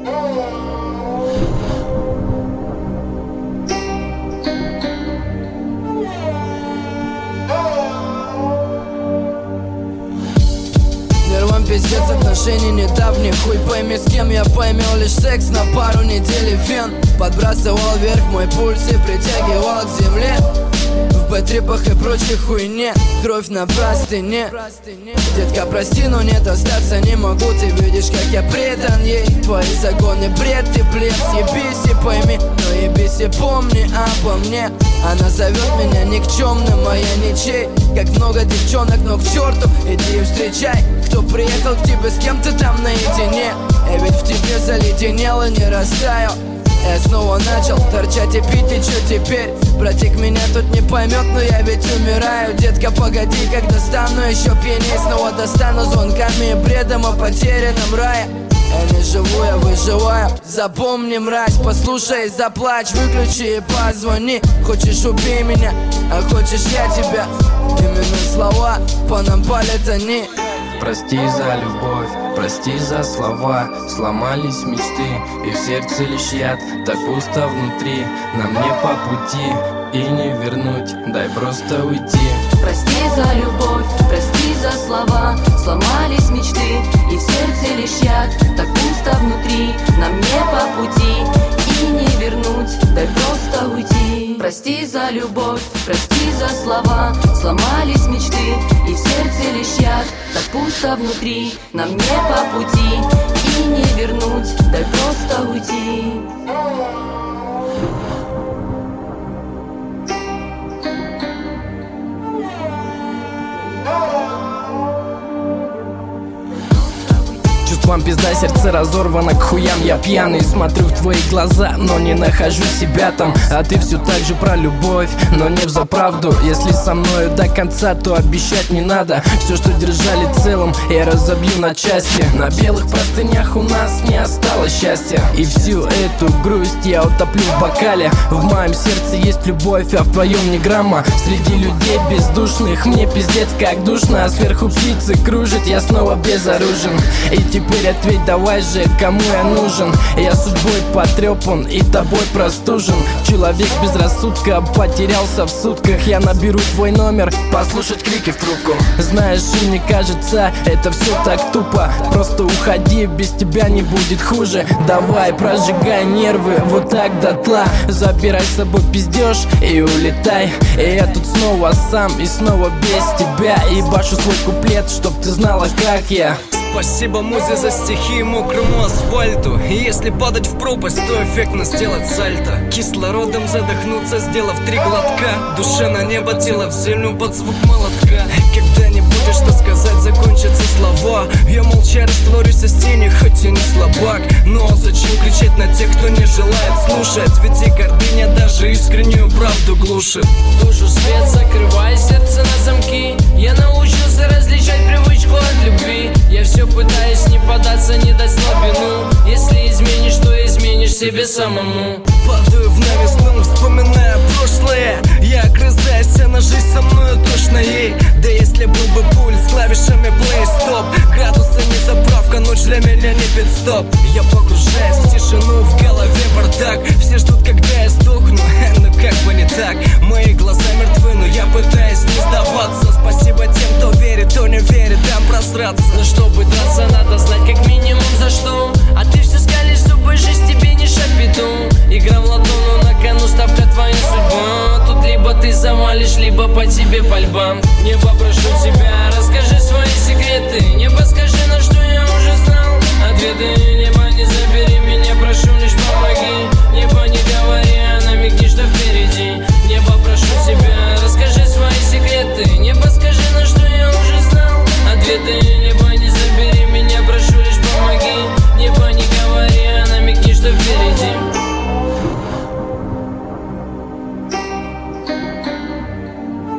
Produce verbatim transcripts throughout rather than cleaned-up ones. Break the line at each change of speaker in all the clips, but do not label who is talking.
Пиздец, отношений недавних. Хуй пойми, с кем я поймел лишь секс на пару недель и фен. Подбрасывал вверх мой пульс и притягивал к земле. В бэтрипах и прочей хуйне. Кровь на простыне. Детка, прости, но нет, остаться не могу. Ты видишь, как я предан ей. Твои законы бред, ты плебс. Ебись и пойми, но ебись и помни обо мне. Она зовет меня никчемным, а я ничей. Как много девчонок, но к черту иди и встречай. Кто приехал к тебе, с кем ты там наедине? Я ведь в тебе заледенел и не растаял. Я снова начал торчать и пить, и чё теперь? Братик меня тут не поймет, но я ведь умираю. Детка, погоди, когда стану еще пьяней, снова достану звонками и бредом о потерянном рае. Я не живу, я выживаю. Запомни, мразь, послушай и заплачь. Выключи и позвони. Хочешь, убей меня, а хочешь, я тебя. Именно слова по нам палят они.
Прости за любовь, прости за слова. Сломались мечты, и в сердце лишь яд. Так пусто внутри, нам не по пути. И не вернуть, дай просто уйти.
Прости за любовь, прости за слова. Сломались мечты, и в сердце лишь яд. Так пусто внутри, нам не по пути. И не вернуть, дай просто уйти. Прости за любовь, прости за слова. Сломались мечты, и в сердце лишь яд. Так пусто внутри, нам не по пути. И не вернуть, дай просто уйти.
Чувствам пизда, сердце разорвано к хуям. Я пьяный, смотрю в твои глаза, но не нахожу себя там. А ты все так же про любовь, но не взаправду. Если со мною до конца, то обещать не надо. Все, что держали целым, я разобью на части. На белых простынях у нас не осталось счастья. И всю эту грусть я утоплю в бокале. В моем сердце есть любовь, а в твоем ни грамма. Среди людей бездушных мне пиздец как душно. А сверху птицы кружат, я снова безоружен. И теперь ответь, давай же, кому я нужен? Я судьбой потрепан и тобой простужен. Человек без рассудка потерялся в сутках. Я наберу твой номер, послушать крики в трубку. Знаешь, и мне кажется, это все так тупо. Просто уходи, без тебя не будет хуже. Давай, прожигай нервы, вот так дотла. Забирай с собой пиздеж и улетай. И я тут снова сам и снова без тебя. И башу свой куплет, чтоб ты знала, как я.
Спасибо музе за стихи мокрому асфальту. И если падать в пропасть, то эффектно сделать сальто. Кислородом задохнуться, сделав три глотка. Душа на небо, тело в землю под звук молотка. Когда не будешь что сказать, закончатся слова. Я молча растворюсь о стене, хоть и не слабак. Но зачем кричать на тех, кто не желает слушать? Ведь и гордыня даже искреннюю правду глушит.
Душу свет, закрывай сердце на замки. Я научился различать привычку от любви. Я все пытаюсь не податься, не дать слабину. Если изменишь, то изменишь себе самому.
Падаю в новизну, вспоминая прошлое. Я огрызаюсь, а на жизнь со мною точно ей. Да если был бы пульс с клавишами плей-стоп. Градусы не заправка, ночь для меня не пит-стоп. Я погружаюсь в тишину, в голове бардак. Все ждут, когда я сдохну, ну как бы не так. Мои глаза мертвы, но я пытаюсь не сдаваться. Спасибо тем, кто верит, кто не верит, дам просраться.
Но чтобы драться, надо знать как минимум за что. А ты все скалишь зубы, жизнь тебе не шапиту. Игра в ладону, на кону ставка твоя судьба. Тут либо ты завалишь, либо по тебе пальба. Небо, прошу тебя, расскажи свои секреты. Небо, скажи, на что я уже знал ответы. Небо, не забери меня, прошу, лишь помоги. Небо, не говори, а намекни, что впереди. Небо, прошу тебя, расскажи свои секреты. Небо, скажи, на что я уже знал ответы. Небо, не забери меня, прошу, лишь помоги. Небо, не говори, а намекни, что впереди.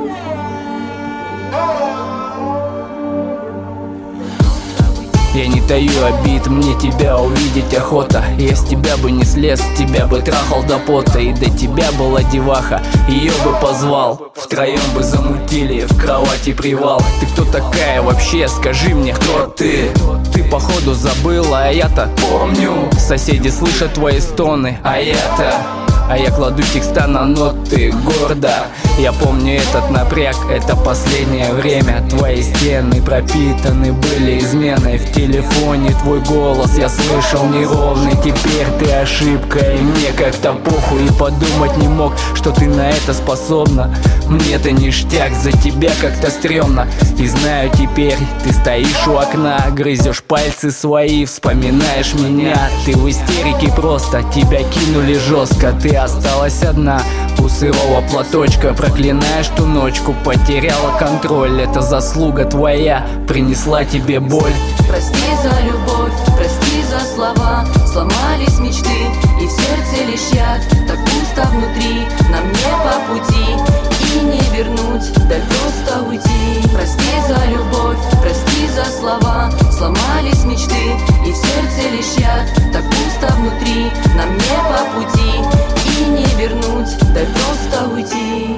Я не наделаю обид, мне тебя увидеть охота. Я с тебя бы не слез, тебя бы трахал до пота. И до тебя была деваха, ее бы позвал. Втроем бы замутили в кровати привал. Ты кто такая вообще, скажи мне, кто ты? Ты походу забыла, а я-то помню. Соседи слышат твои стоны, а я-то А я кладу текста на ноты гордо. Я помню этот напряг, это последнее время. Твои стены пропитаны были изменой. В телефоне твой голос я слышал неровный. Теперь ты ошибка, и мне как-то похуй. И подумать не мог, что ты на это способна. Мне-то ништяк, за тебя как-то стрёмно. И знаю теперь, ты стоишь у окна, грызешь пальцы свои, вспоминаешь меня. Ты в истерике просто, тебя кинули жестко. Ты осталась одна у сырого платочка. Проклинаешь ту ночку, потеряла контроль. Это заслуга твоя, принесла тебе боль.
Прости за любовь, прости за слова. Сломались мечты, и в сердце лишь яд. Так пусто внутри, нам не по пути. И не вернуть, дай просто уйти. Прости за любовь, прости за слова. Сломались мечты, и в сердце лишь яд. Так пусто внутри, нам не по пути. И не вернуть, дай просто уйти.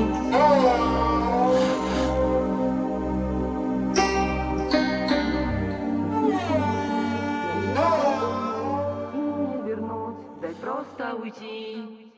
Дай просто уйти.